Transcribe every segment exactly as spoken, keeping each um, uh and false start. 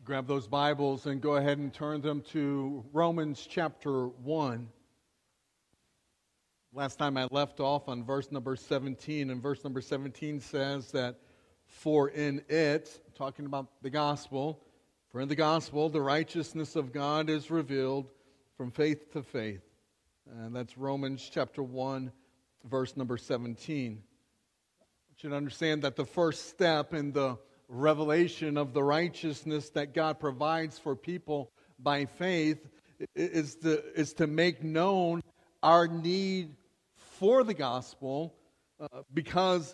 Grab those Bibles and go ahead and turn them to Romans chapter one. Last time I left off on verse number seventeen, and verse number seventeen says that, for in it, talking about the gospel, for in the gospel the righteousness of God is revealed from faith to faith. And that's Romans chapter one, verse number seventeen. I want you to understand that the first step in the revelation of the righteousness that God provides for people by faith is to, is to make known our need for the gospel, uh, because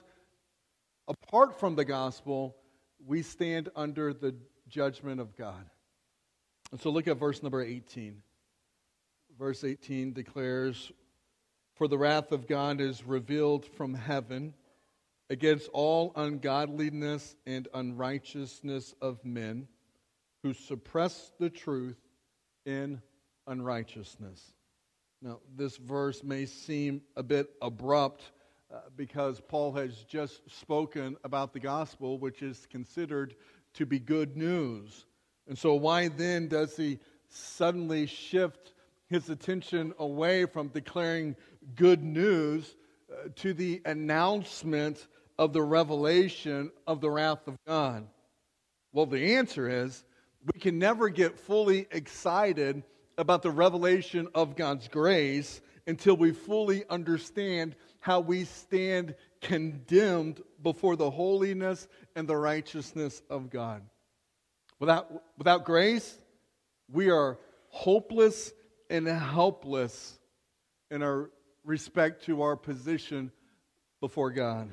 apart from the gospel, we stand under the judgment of God. And so look at verse number eighteen. Verse eighteen declares, "For the wrath of God is revealed from heaven against all ungodliness and unrighteousness of men who suppress the truth in unrighteousness." Now, this verse may seem a bit abrupt uh, because Paul has just spoken about the gospel, which is considered to be good news. And so why then does he suddenly shift his attention away from declaring good news uh, to the announcement of the revelation of the wrath of God? Well, the answer is we can never get fully excited about the revelation of God's grace until we fully understand how we stand condemned before the holiness and the righteousness of God. Without, without grace, we are hopeless and helpless in our respect to our position before God.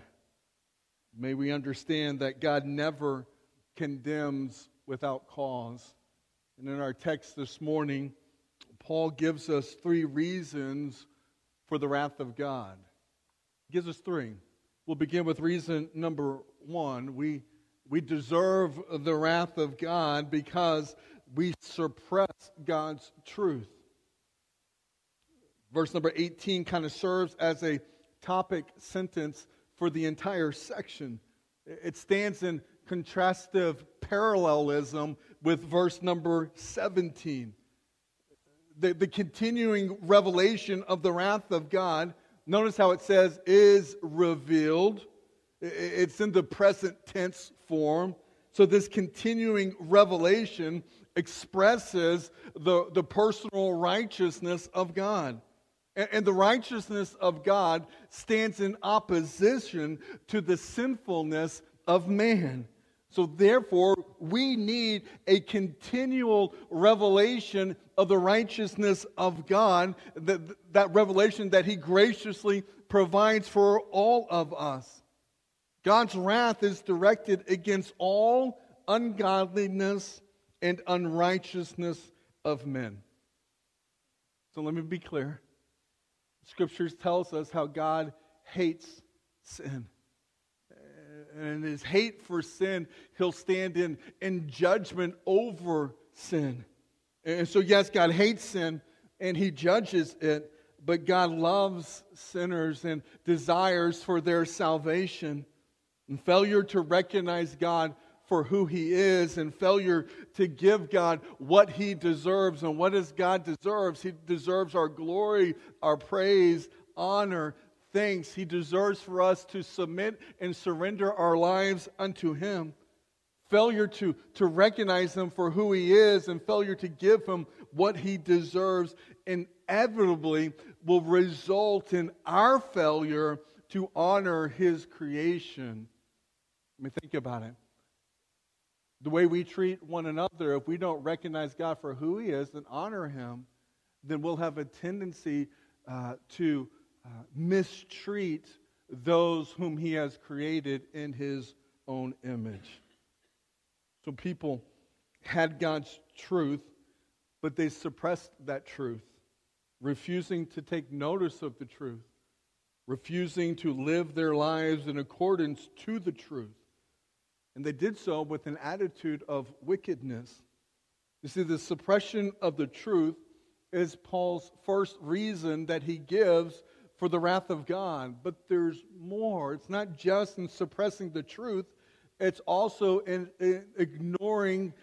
May we understand that God never condemns without cause. And in our text this morning, Paul gives us three reasons for the wrath of God. He gives us three. We'll begin with reason number one. We, we deserve the wrath of God because we suppress God's truth. Verse number eighteen kind of serves as a topic sentence for the entire section. It stands in contrastive parallelism with verse number seventeen. The, the continuing revelation of the wrath of God, notice how it says, is revealed. It's in the present tense form. So this continuing revelation expresses the, the personal righteousness of God. And the righteousness of God stands in opposition to the sinfulness of man. So therefore, we need a continual revelation of the righteousness of God, that, that revelation that He graciously provides for all of us. God's wrath is directed against all ungodliness and unrighteousness of men. So let me be clear. Scriptures tells us how God hates sin. And His hate for sin, He'll stand in, in judgment over sin. And so yes, God hates sin and He judges it, but God loves sinners and desires for their salvation. And failure to recognize God for who He is, and failure to give God what He deserves. And what does God deserves? He deserves our glory, our praise, honor, thanks. He deserves for us to submit and surrender our lives unto Him. Failure to, to recognize Him for who He is and failure to give Him what He deserves inevitably will result in our failure to honor His creation. I mean, think about it. The way we treat one another, if we don't recognize God for who He is and honor Him, then we'll have a tendency uh, to uh, mistreat those whom He has created in His own image. So people had God's truth, but they suppressed that truth, refusing to take notice of the truth, refusing to live their lives in accordance to the truth. And they did so with an attitude of wickedness. You see, the suppression of the truth is Paul's first reason that he gives for the wrath of God. But there's more. It's not just in suppressing the truth. It's also in, in ignoring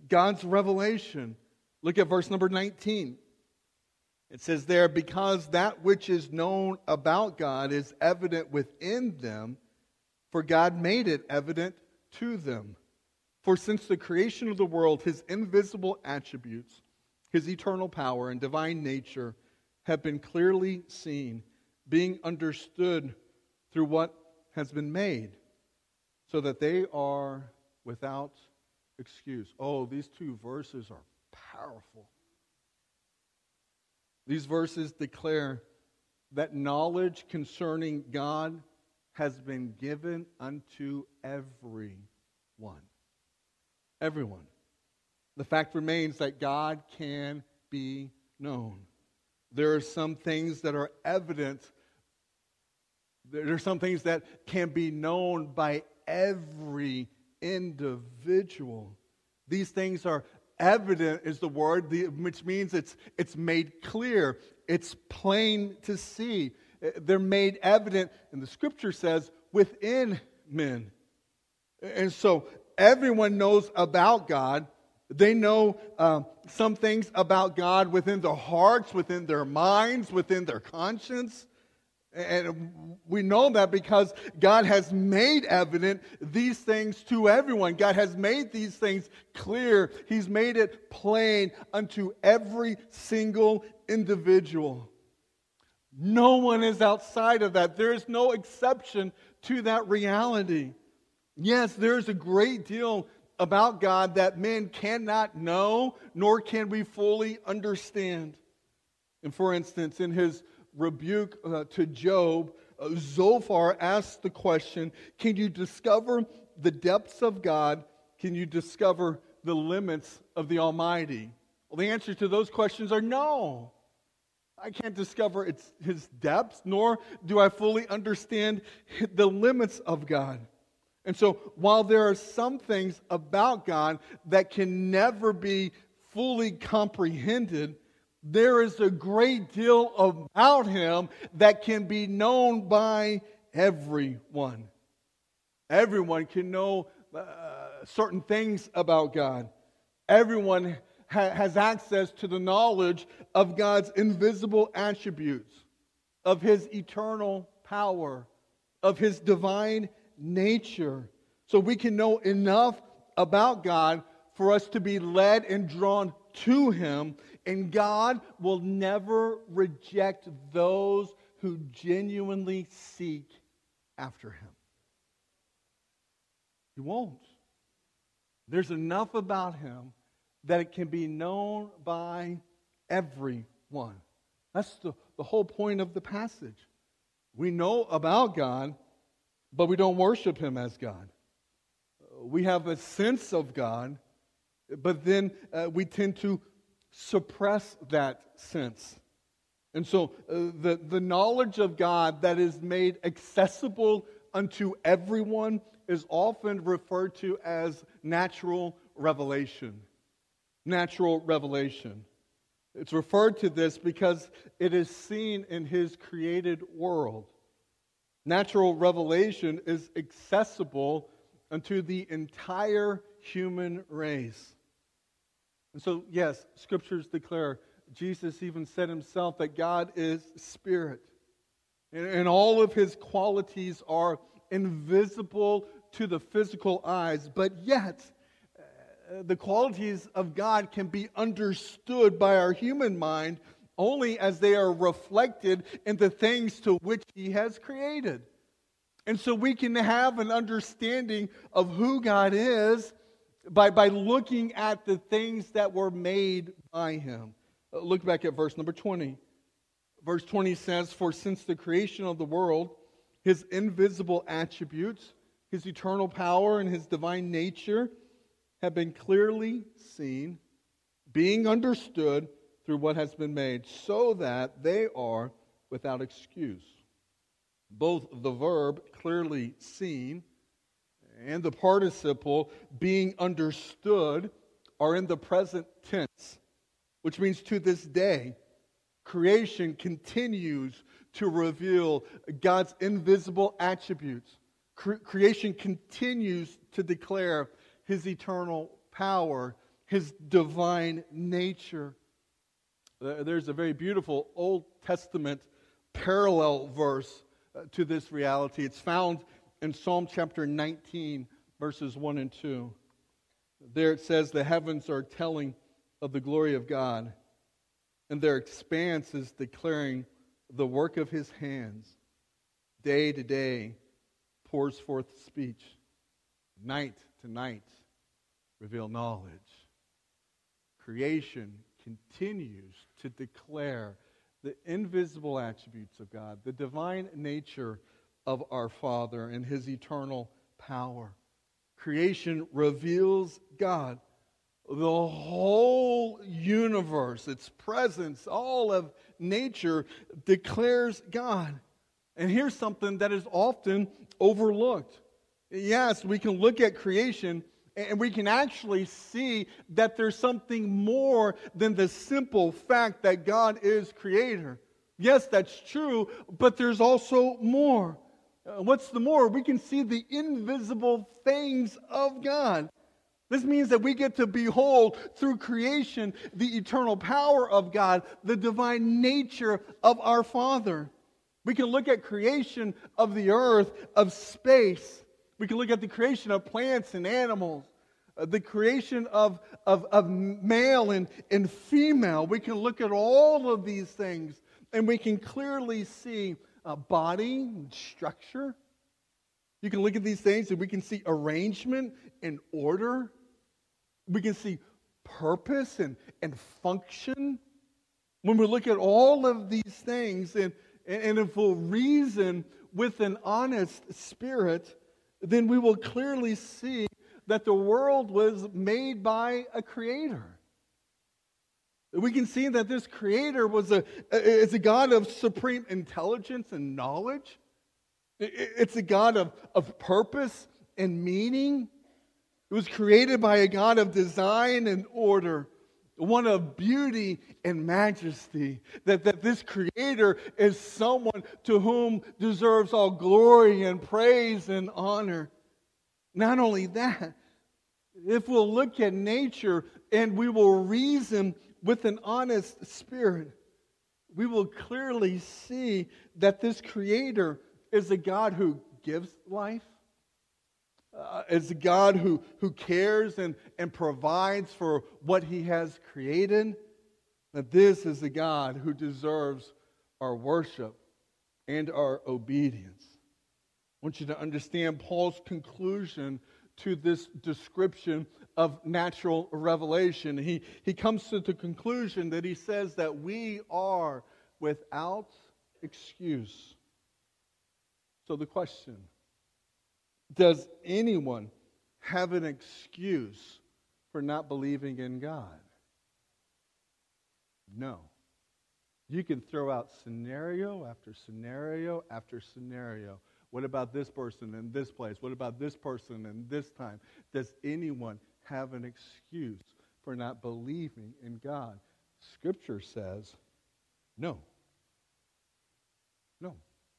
God's revelation. Look at verse number nineteen. It says there, because that which is known about God is evident within them, for God made it evident to them. For since the creation of the world, his invisible attributes, his eternal power and divine nature have been clearly seen, being understood through what has been made, so that they are without excuse. Oh, these two verses are powerful. These verses declare that knowledge concerning God has been given unto everyone. Everyone. The fact remains that God can be known. There are some things that are evident. There are some things that can be known by every individual. These things are evident is the word, which means it's it's made clear. It's plain to see. They're made evident, and the Scripture says, within men. And so everyone knows about God. They know uh, some things about God within their hearts, within their minds, within their conscience. And we know that because God has made evident these things to everyone. God has made these things clear. He's made it plain unto every single individual. No one is outside of that. There is no exception to that reality. Yes, there is a great deal about God that men cannot know, nor can we fully understand. And for instance, in his rebuke uh, to Job, uh, Zophar asked the question, can you discover the depths of God? Can you discover the limits of the Almighty? Well, the answer to those questions are no. I can't discover its, his depths, nor do I fully understand the limits of God. And so, while there are some things about God that can never be fully comprehended, there is a great deal about Him that can be known by everyone. Everyone can know uh, certain things about God. Everyone ha- has access to the knowledge of God's invisible attributes, of His eternal power, of His divine nature. So we can know enough about God for us to be led and drawn to Him, and God will never reject those who genuinely seek after Him. He won't. There's enough about Him that it can be known by everyone. That's the, the whole point of the passage. We know about God, but we don't worship Him as God. We have a sense of God, but then uh, we tend to suppress that sense. And so uh, the, the knowledge of God that is made accessible unto everyone is often referred to as natural revelation. Natural revelation. It's referred to this because it is seen in His created world. Natural revelation is accessible unto the entire human race. And so, yes, Scriptures declare, Jesus even said Himself that God is Spirit. And, and all of His qualities are invisible to the physical eyes, but yet uh, the qualities of God can be understood by our human mind only as they are reflected in the things to which He has created. And so we can have an understanding of who God is by, by looking at the things that were made by Him. Uh, look back at verse number twenty. Verse twenty says, for since the creation of the world, His invisible attributes, His eternal power, and His divine nature have been clearly seen, being understood through what has been made, so that they are without excuse. Both the verb, clearly seen, and the participle, being understood, are in the present tense, which means to this day, creation continues to reveal God's invisible attributes. Cre- creation continues to declare His eternal power, his divine nature. There's a very beautiful Old Testament parallel verse uh, to this reality. It's found in Psalm chapter nineteen, verses one and two. There it says, "The heavens are telling of the glory of God, and their expanse is declaring the work of his hands. Day to day pours forth speech. Night to night reveal knowledge." Creation continues to declare the invisible attributes of God, the divine nature of our Father and his eternal power. Creation reveals God. The whole universe, its presence, all of nature declares God. And here's something that is often overlooked. Yes, we can look at creation and we can actually see that there's something more than the simple fact that God is creator. Yes, that's true, but there's also more. Uh, what's the more? We can see the invisible things of God. This means that we get to behold through creation the eternal power of God, the divine nature of our Father. We can look at creation of the earth, of space. We can look at the creation of plants and animals, uh, the creation of, of, of male and, and female. We can look at all of these things, and we can clearly see uh, body and structure. You can look at these things, and we can see arrangement and order. We can see purpose and, and function. When we look at all of these things, and, and if we'll reason with an honest spirit, then we will clearly see that the world was made by a creator. We can see that this creator was a, is a God of supreme intelligence and knowledge. It's a God of, of purpose and meaning. It was created by a God of design and order, one of beauty and majesty. That, that this creator is someone to whom deserves all glory and praise and honor. Not only that, if we'll look at nature and we will reason with an honest spirit, we will clearly see that this creator is a God who gives life, uh, is a God who, who cares and, and provides for what he has created. That this is a God who deserves our worship and our obedience. I want you to understand Paul's conclusion to this description of natural revelation. He, he comes to the conclusion that he says that we are without excuse. So the question, does anyone have an excuse for not believing in God? No. You can throw out scenario after scenario after scenario. What about this person in this place? What about this person in this time? Does anyone have an excuse for not believing in God? Scripture says no. No.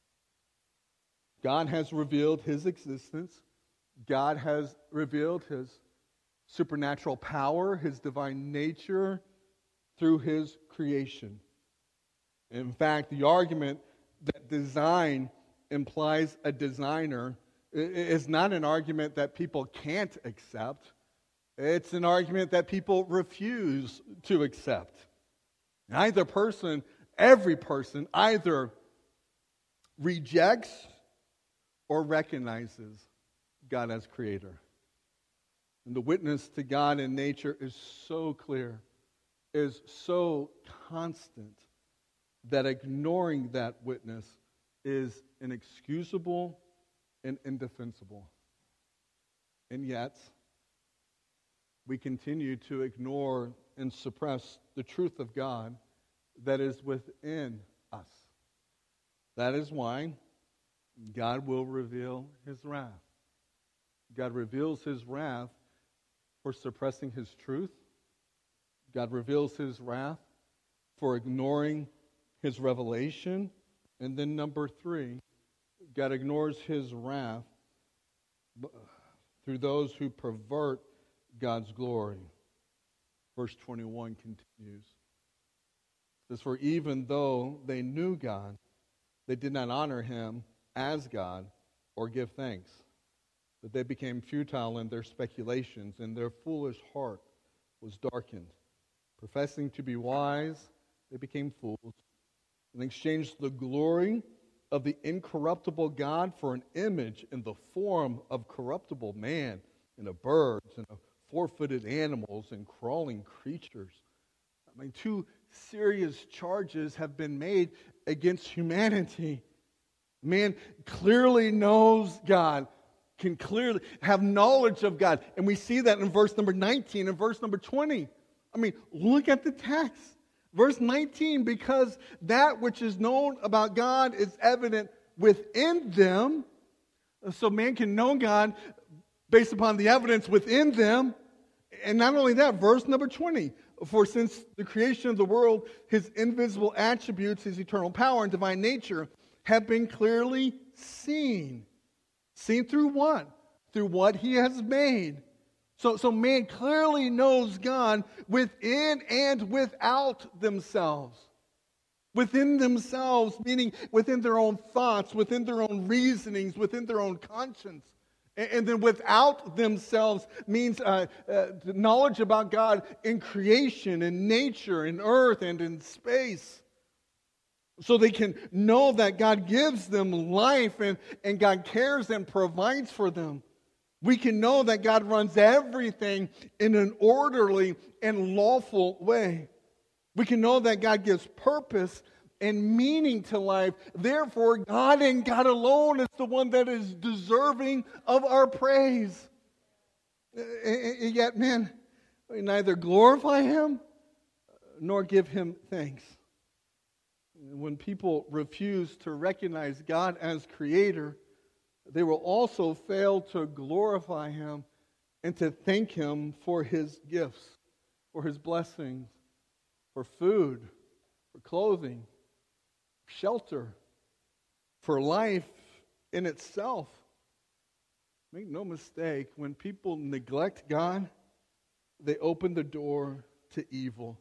God has revealed his existence. God has revealed his supernatural power, his divine nature through his creation. In fact, the argument that design implies a designer is not an argument that people can't accept. It's an argument that people refuse to accept. Either person, every person, either rejects or recognizes God as creator. And the witness to God in nature is so clear, is so constant, that ignoring that witness is inexcusable and indefensible. And yet, we continue to ignore and suppress the truth of God that is within us. That is why God will reveal his wrath. God reveals his wrath for suppressing his truth. God reveals his wrath for ignoring his revelation. And then number three, God ignores his wrath through those who pervert God's glory. Verse twenty-one continues. It says, for even though they knew God, they did not honor him as God or give thanks. But they became futile in their speculations, and their foolish heart was darkened. Professing to be wise, they became fools, and exchanged the glory of the incorruptible God for an image in the form of corruptible man, and of birds, and of four-footed animals, and crawling creatures. I mean, two serious charges have been made against humanity. Man clearly knows God, can clearly have knowledge of God. And we see that in verse number nineteen and verse number twenty. I mean, look at the text. Verse nineteen, because that which is known about God is evident within them. So man can know God based upon the evidence within them. And not only that, verse number twenty. For since the creation of the world, his invisible attributes, his eternal power and divine nature have been clearly seen. Seen through what? Through what he has made. So, so man clearly knows God within and without themselves. Within themselves, meaning within their own thoughts, within their own reasonings, within their own conscience. And, and then without themselves means uh, uh, knowledge about God in creation, in nature, in earth, and in space. So they can know that God gives them life and, and God cares and provides for them. We can know that God runs everything in an orderly and lawful way. We can know that God gives purpose and meaning to life. Therefore, God and God alone is the one that is deserving of our praise. And yet, man, we neither glorify him nor give him thanks. When people refuse to recognize God as creator, they will also fail to glorify him and to thank him for his gifts, for his blessings, for food, for clothing, for shelter, for life in itself. Make no mistake, when people neglect God, they open the door to evil.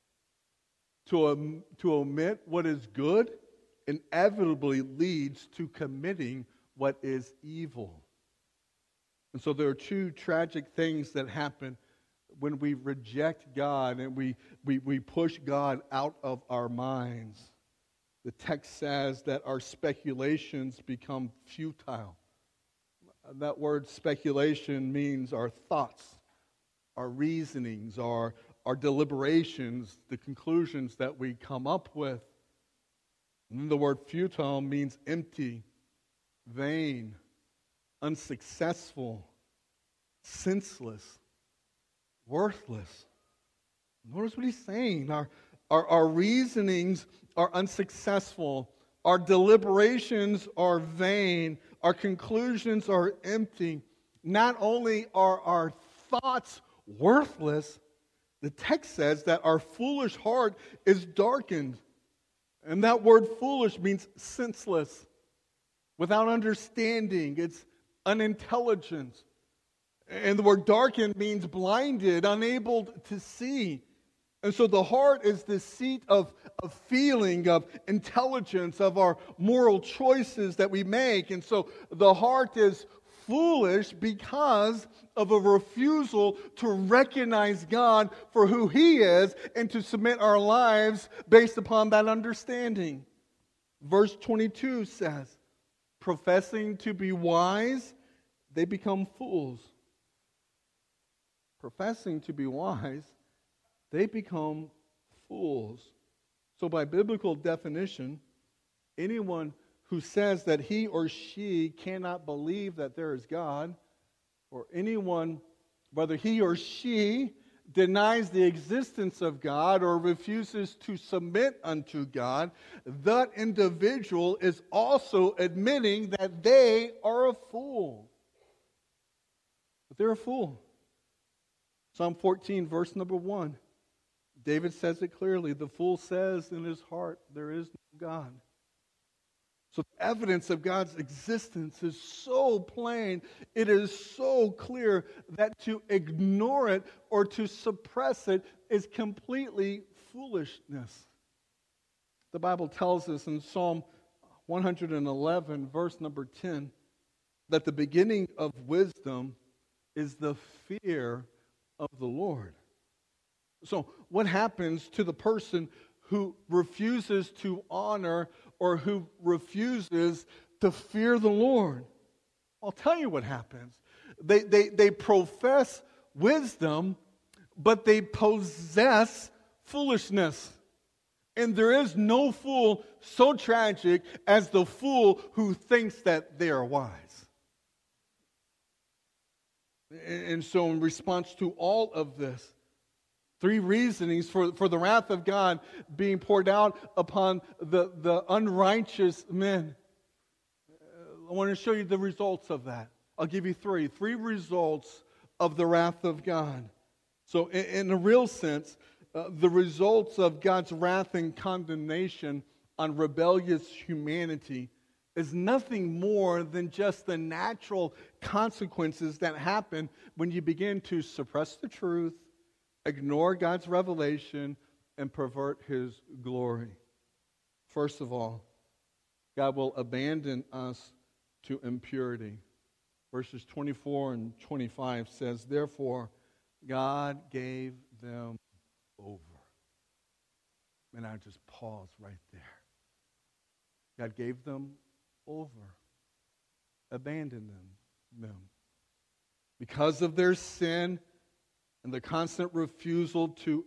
To, um, to omit what is good inevitably leads to committing what is evil. And so there are two tragic things that happen when we reject God and we, we, we push God out of our minds. The text says that our speculations become futile. That word speculation means our thoughts, our reasonings, our Our deliberations, the conclusions that we come up with. And then the word futile means empty, vain, unsuccessful, senseless, worthless. Notice what he's saying. Our, our, our reasonings are unsuccessful. Our deliberations are vain. Our conclusions are empty. Not only are our thoughts worthless, the text says that our foolish heart is darkened. And that word foolish means senseless, without understanding. It's unintelligent. And the word darkened means blinded, unable to see. And so the heart is the seat of, of feeling, of intelligence, of our moral choices that we make. And so the heart is foolish because of a refusal to recognize God for who he is and to submit our lives based upon that understanding. Verse twenty-two says, professing to be wise, they become fools. Professing to be wise, they become fools. So by biblical definition, anyone who says that he or she cannot believe that there is God, or anyone, whether he or she denies the existence of God or refuses to submit unto God, that individual is also admitting that they are a fool. But they're a fool. Psalm fourteen, verse number one. David says it clearly. The fool says in his heart, there is no God. So the evidence of God's existence is so plain, it is so clear that to ignore it or to suppress it is completely foolishness. The Bible tells us in Psalm one eleven, verse number ten, that the beginning of wisdom is the fear of the Lord. So what happens to the person who refuses to honor or who refuses to fear the Lord? I'll tell you what happens. They, they, they profess wisdom, but they possess foolishness. And there is no fool so tragic as the fool who thinks that they are wise. And so in response to all of this, three reasonings for, for the wrath of God being poured out upon the, the unrighteous men. I want to show you the results of that. I'll give you three. Three results of the wrath of God. So in, in a real sense, uh, the results of God's wrath and condemnation on rebellious humanity is nothing more than just the natural consequences that happen when you begin to suppress the truth, ignore God's revelation, and pervert His glory. First of all, God will abandon us to impurity. Verses twenty-four and twenty-five says, "Therefore, God gave them over." And I just pause right there. God gave them over, abandoned them, them. Because of their sin and the constant refusal to,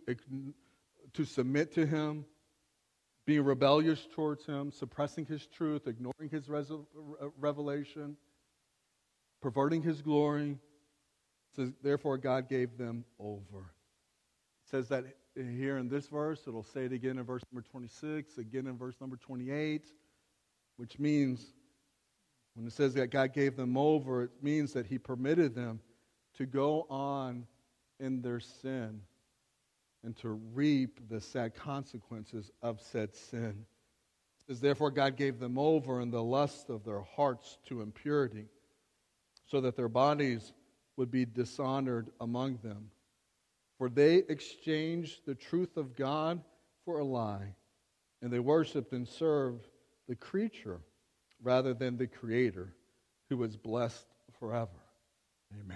to submit to Him, being rebellious towards Him, suppressing His truth, ignoring His res- revelation, perverting His glory. It says, therefore God gave them over. It says that here in this verse. It'll say it again in verse number twenty-six, again in verse number twenty-eight, which means when it says that God gave them over, it means that He permitted them to go on in their sin and to reap the sad consequences of said sin. It says, therefore God gave them over in the lust of their hearts to impurity, so that their bodies would be dishonored among them. For they exchanged the truth of God for a lie, and they worshipped and served the creature rather than the Creator, who is blessed forever. Amen.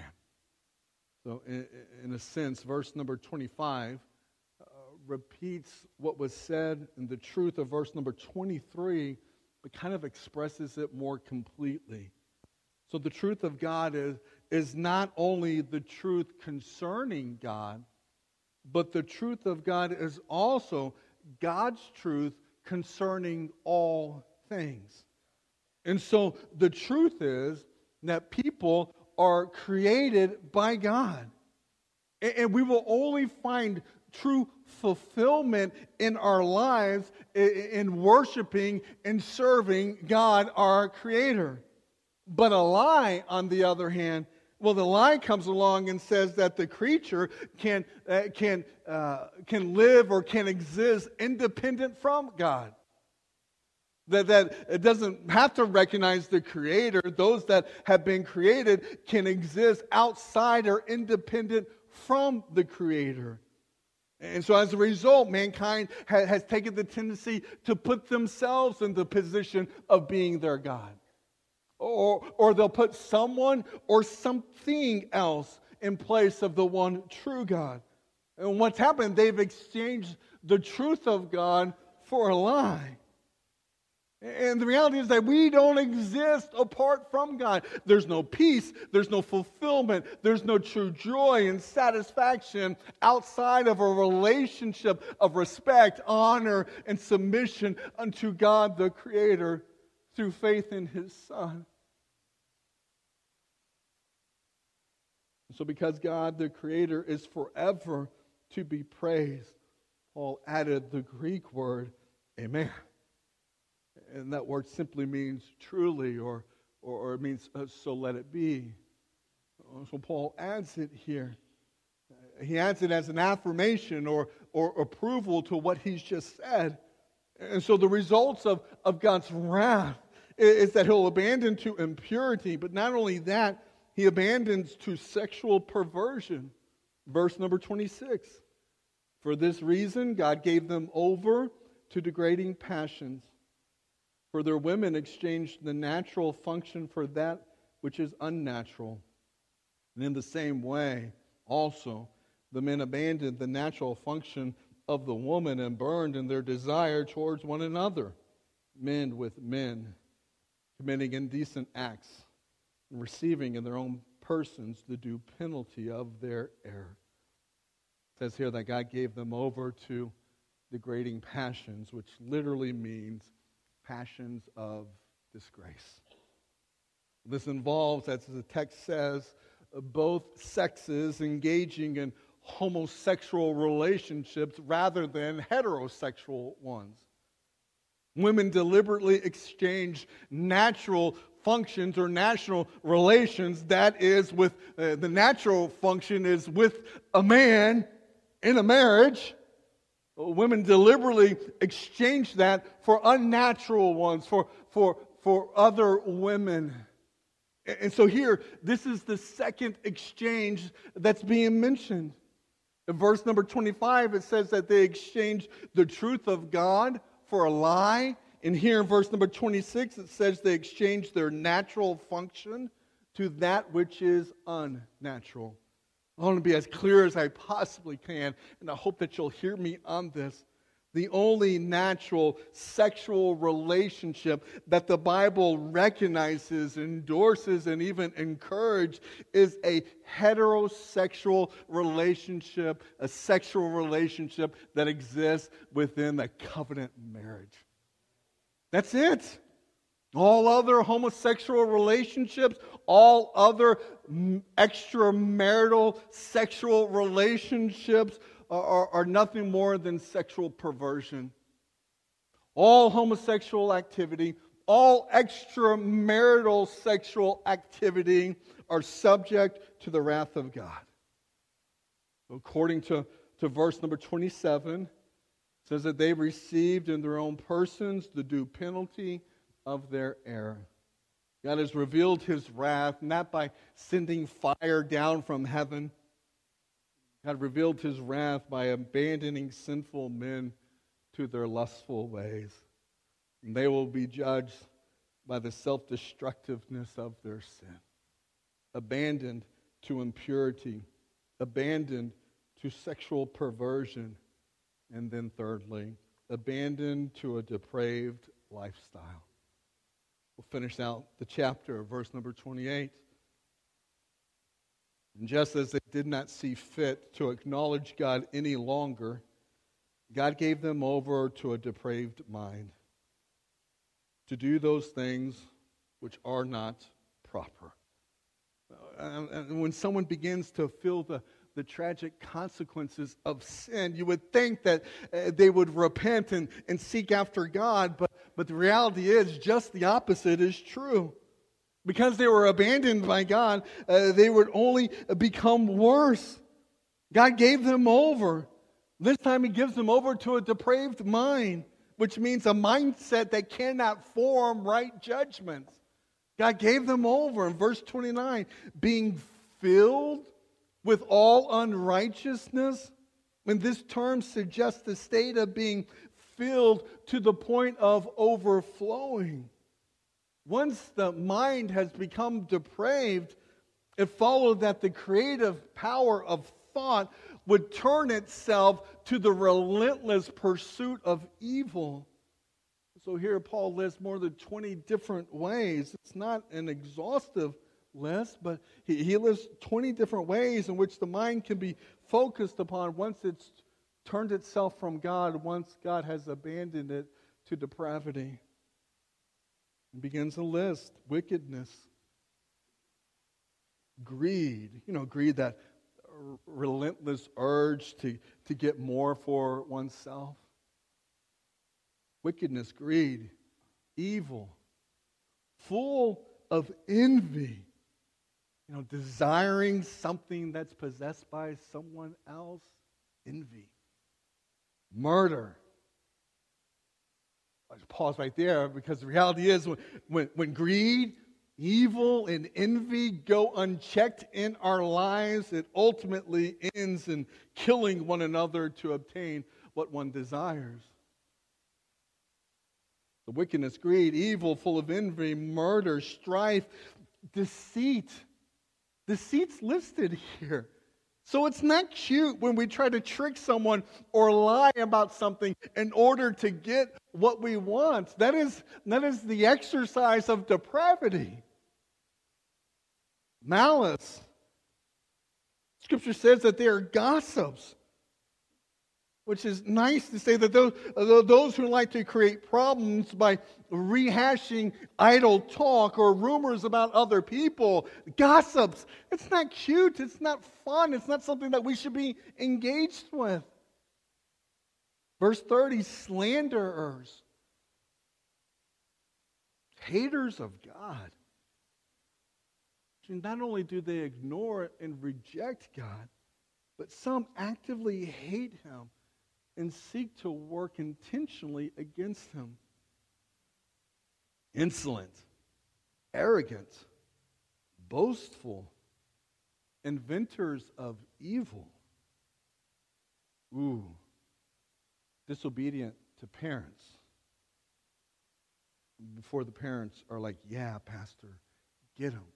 So in, in a sense, verse number twenty-five uh, repeats what was said in the truth of verse number twenty-three, but kind of expresses it more completely. So the truth of God is, is not only the truth concerning God, but the truth of God is also God's truth concerning all things. And so the truth is that people are created by God. And we will only find true fulfillment in our lives in worshiping and serving God, our Creator. But a lie, on the other hand, well, the lie comes along and says that the creature can, uh, can, uh, can live or can exist independent from God. That, that it doesn't have to recognize the Creator. Those that have been created can exist outside or independent from the Creator. And so as a result, mankind ha- has taken the tendency to put themselves in the position of being their God. Or, or they'll put someone or something else in place of the one true God. And what's happened, they've exchanged the truth of God for a lie. And the reality is that we don't exist apart from God. There's no peace, there's no fulfillment, there's no true joy and satisfaction outside of a relationship of respect, honor, and submission unto God the Creator through faith in His Son. So because God the Creator is forever to be praised, Paul added the Greek word, amen. And that word simply means truly, or, or, or it means uh, so let it be. So Paul adds it here. He adds it as an affirmation or, or approval to what he's just said. And so the results of, of God's wrath is that he'll abandon to impurity, but not only that, he abandons to sexual perversion. Verse number twenty-six. For this reason, God gave them over to degrading passions. For their women exchanged the natural function for that which is unnatural. And in the same way, also, the men abandoned the natural function of the woman and burned in their desire towards one another, men with men, committing indecent acts and receiving in their own persons the due penalty of their error. It says here that God gave them over to degrading passions, which literally means passions of disgrace. This involves, as the text says, both sexes engaging in homosexual relationships rather than heterosexual ones. Women deliberately exchange natural functions or natural relations, that is, with uh, the natural function is with a man in a marriage. Women deliberately exchange that for unnatural ones, for, for, for other women. And so here, this is the second exchange that's being mentioned. In verse number twenty-five, it says that they exchanged the truth of God for a lie. And here in verse number twenty-six, it says they exchanged their natural function to that which is unnatural. I want to be as clear as I possibly can, and I hope that you'll hear me on this. The only natural sexual relationship that the Bible recognizes, endorses, and even encourages is a heterosexual relationship, a sexual relationship that exists within the covenant marriage. That's it. All other homosexual relationships, all other extramarital sexual relationships are, are, are nothing more than sexual perversion. All homosexual activity, all extramarital sexual activity are subject to the wrath of God. According to, to verse number twenty-seven, it says that they received in their own persons the due penalty of their error. God has revealed His wrath not by sending fire down from heaven. God revealed His wrath by abandoning sinful men to their lustful ways. And they will be judged by the self-destructiveness of their sin. Abandoned to impurity. Abandoned to sexual perversion. And then thirdly, abandoned to a depraved lifestyle. We'll finish out the chapter, verse number twenty-eight. And just as they did not see fit to acknowledge God any longer, God gave them over to a depraved mind to do those things which are not proper. And when someone begins to feel the, the tragic consequences of sin, you would think that uh, they would repent and, and seek after God, but, but the reality is just the opposite is true. Because they were abandoned by God, uh, they would only become worse. God gave them over. This time He gives them over to a depraved mind, which means a mindset that cannot form right judgments. God gave them over in verse twenty-nine, being filled with all unrighteousness. And this term suggests the state of being filled to the point of overflowing. Once the mind has become depraved, it followed that the creative power of thought would turn itself to the relentless pursuit of evil. So here Paul lists more than twenty different ways. It's not an exhaustive list, but he, he lists twenty different ways in which the mind can be focused upon once it's turned itself from God, once God has abandoned it to depravity. He begins a list: wickedness, greed, you know, greed, that r- relentless urge to, to get more for oneself. Wickedness, greed, evil, full of envy, you know, desiring something that's possessed by someone else, envy, murder, I'll just pause right there, because the reality is when, when, when greed, evil, and envy go unchecked in our lives, it ultimately ends in killing one another to obtain what one desires. The wickedness, greed, evil, full of envy, murder, strife, deceit. Deceit's listed here. So it's not cute when we try to trick someone or lie about something in order to get what we want. That is, that is the exercise of depravity. Malice. Scripture says that they are gossips, which is nice to say that those, those who like to create problems by rehashing idle talk or rumors about other people, gossips. It's not cute. It's not fun. It's not something that we should be engaged with. Verse thirty, slanderers, haters of God. Not only do they ignore and reject God, but some actively hate Him and seek to work intentionally against Him. Insolent, arrogant, boastful, inventors of evil. Ooh, disobedient to parents. Before the parents are like, yeah, Pastor, get them.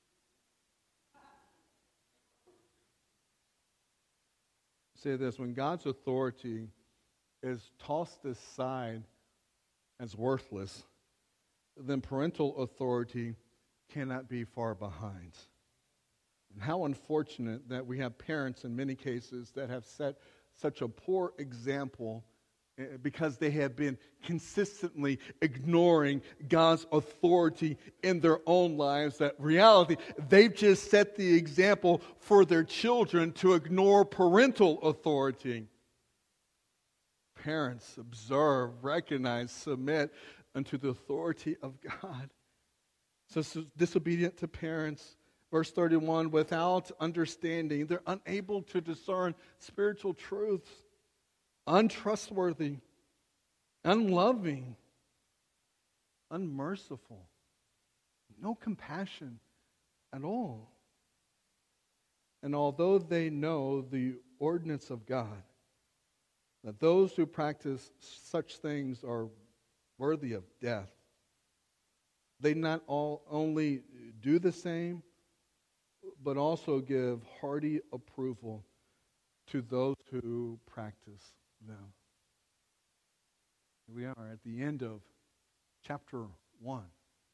Say this, when God's authority is tossed aside as worthless, then parental authority cannot be far behind. And how unfortunate that we have parents in many cases that have set such a poor example because they have been consistently ignoring God's authority in their own lives. That reality, they've just set the example for their children to ignore parental authority. Parents, observe, recognize, submit unto the authority of God. So, so disobedient to parents. Verse thirty-one, without understanding, they're unable to discern spiritual truths. Untrustworthy, unloving, unmerciful, no compassion at all. And although they know the ordinance of God, that those who practice such things are worthy of death, they not all only do the same, but also give hearty approval to those who practice them. Here we are at the end of chapter one.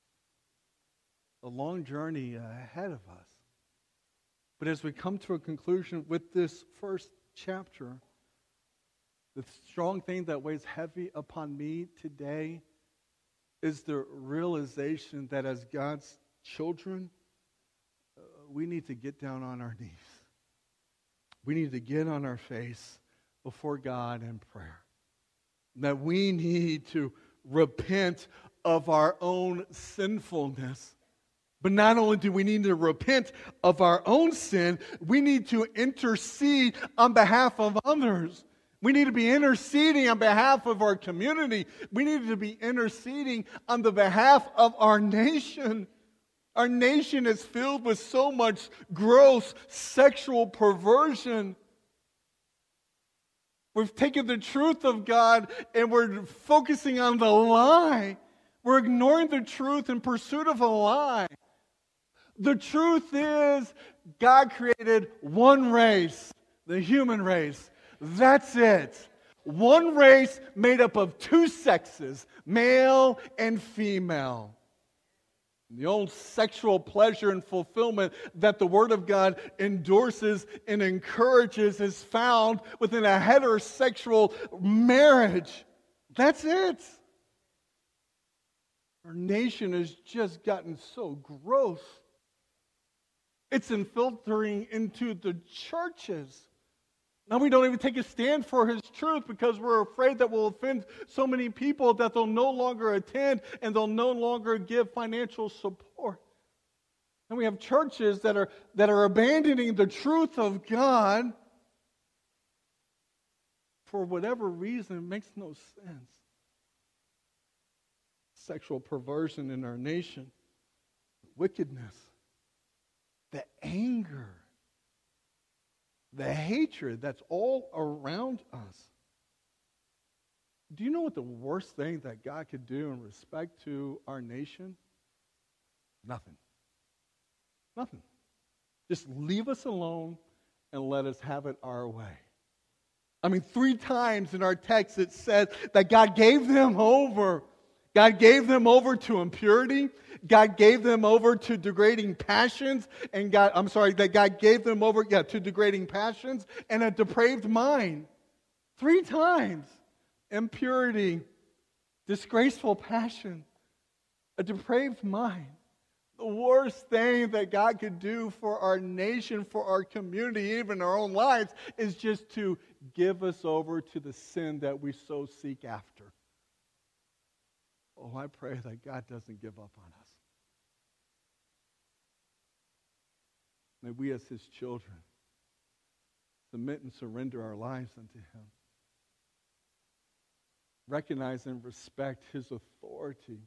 A long journey ahead of us. But as we come to a conclusion with this first chapter, the strong thing that weighs heavy upon me today is the realization that as God's children, uh, we need to get down on our knees. We need to get on our face before God in prayer. That we need to repent of our own sinfulness. But not only do we need to repent of our own sin, we need to intercede on behalf of others. We need to be interceding on behalf of our community. We need to be interceding on the behalf of our nation. Our nation is filled with so much gross sexual perversion. We've taken the truth of God and we're focusing on the lie. We're ignoring the truth in pursuit of a lie. The truth is, God created one race, the human race. That's it. One race made up of two sexes, male and female. The old sexual pleasure and fulfillment that the Word of God endorses and encourages is found within a heterosexual marriage. That's it. Our nation has just gotten so gross. It's infiltrating into the churches. Now we don't even take a stand for His truth because we're afraid that we'll offend so many people that they'll no longer attend and they'll no longer give financial support. And we have churches that are, that are abandoning the truth of God for whatever reason. It makes no sense. sexual perversion in our nation, wickedness, the anger, the hatred that's all around us. Do you know what the worst thing that God could do in respect to our nation? Nothing. Nothing. Just leave us alone and let us have it our way. I mean, three times in our text it says that God gave them over. God gave them over to impurity. God gave them over to degrading passions. And God, I'm sorry, that God gave them over yeah, to degrading passions and a depraved mind. Three times. Impurity, disgraceful passion, a depraved mind. The worst thing that God could do for our nation, for our community, even our own lives, is just to give us over to the sin that we so seek after. Oh, I pray that God doesn't give up on us. May we as His children submit and surrender our lives unto Him. Recognize and respect His authority.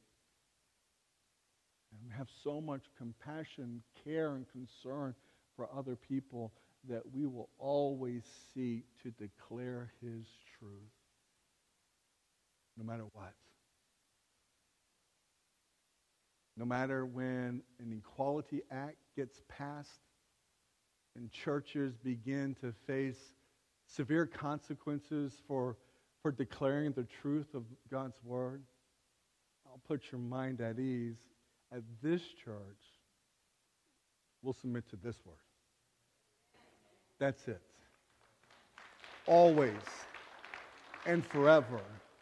And have so much compassion, care, and concern for other people that we will always seek to declare His truth, no matter what. No matter when an Equality Act gets passed and churches begin to face severe consequences for, for declaring the truth of God's Word, I'll put your mind at ease. At this church, we'll submit to this Word. That's it. Always and forever.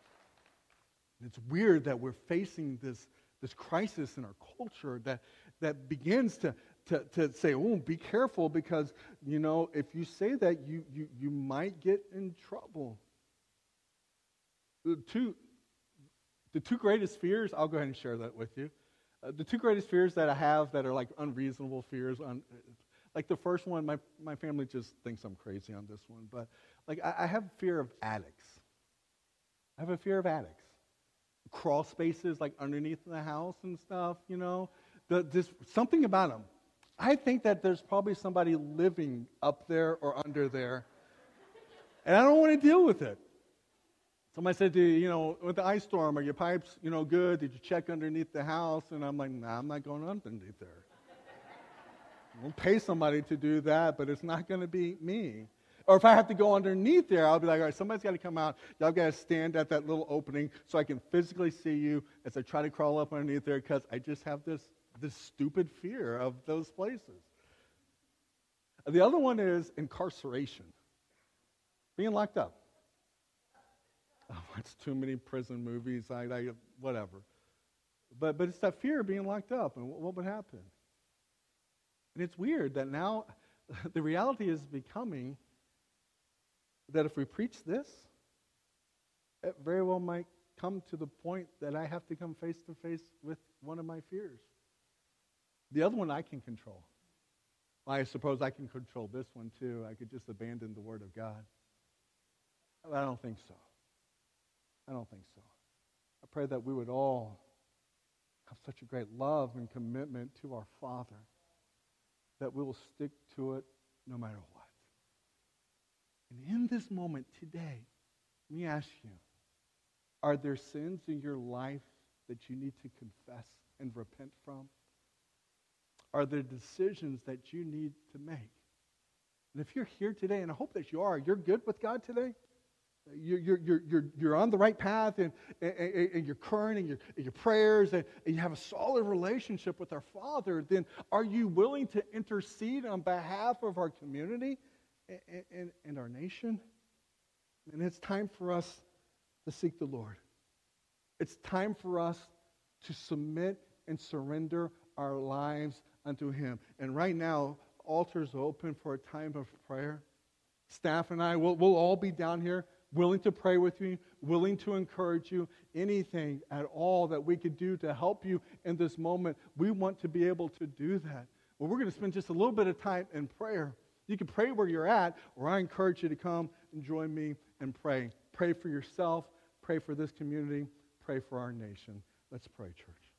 And it's weird that we're facing this, this crisis in our culture that, that begins to, to, to say, oh, be careful because, you know, if you say that, you, you, you might get in trouble. The two, the two greatest fears, I'll go ahead and share that with you. Uh, the two greatest fears that I have that are like unreasonable fears, un, like the first one, my, my family just thinks I'm crazy on this one, but like I, I have fear of attics. I have a fear of attics. Crawl spaces like underneath the house and stuff, you know. The, this, something about them. I think that there's probably somebody living up there or under there, and I don't want to deal with it. Somebody said to you, you know, with the ice storm, are your pipes, you know, good? Did you check underneath the house? And I'm like, nah, I'm not going underneath there. We'll pay somebody to do that, but it's not going to be me. Or if I have to go underneath there, I'll be like, all right, somebody's got to come out. Y'all got to stand at that little opening so I can physically see you as I try to crawl up underneath there because I just have this, this stupid fear of those places. The other one is incarceration, being locked up. I watch too many prison movies, I, I, whatever. But but it's that fear of being locked up, and what, what would happen? And it's weird that now the reality is becoming that if we preach this, it very well might come to the point that I have to come face to face with one of my fears. The other one I can control. I suppose I can control this one too. I could just abandon the Word of God. But I don't think so. I don't think so. I pray that we would all have such a great love and commitment to our Father that we will stick to it no matter what. And in this moment today, let me ask you, are there sins in your life that you need to confess and repent from? Are there decisions that you need to make? And if you're here today, and I hope that you are, you're good with God today? You're, you're, you're, you're on the right path, and, and, and you're current in your, in your prayers, and, and you have a solid relationship with our Father, then are you willing to intercede on behalf of our community and, and, and our nation? And it's time for us to seek the Lord. It's time for us to submit and surrender our lives unto Him. And right now, altars open for a time of prayer. Staff and I, will we'll all be down here willing to pray with you, willing to encourage you, anything at all that we could do to help you in this moment. We want to be able to do that. Well, we're going to spend just a little bit of time in prayer. You can pray where you're at, or I encourage you to come and join me and pray. Pray for yourself, pray for this community, pray for our nation. Let's pray, church.